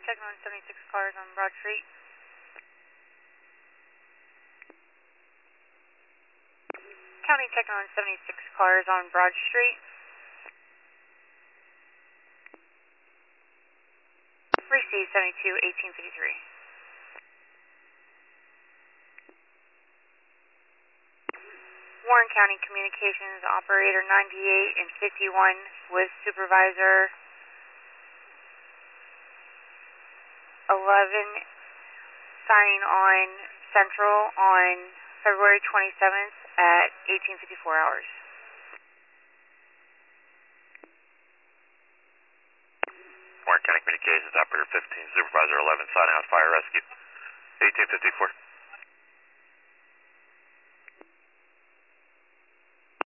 Tech 976 cars on Broad Street. County Tech 976 cars on Broad Street. Receive 72 1853. Warren County Communications Operator 98 and 51 with Supervisor 11 signing on Central on February 27th at 1854 hours. Warren County Communications Operator 15, Supervisor 11 signing on fire rescue 1854.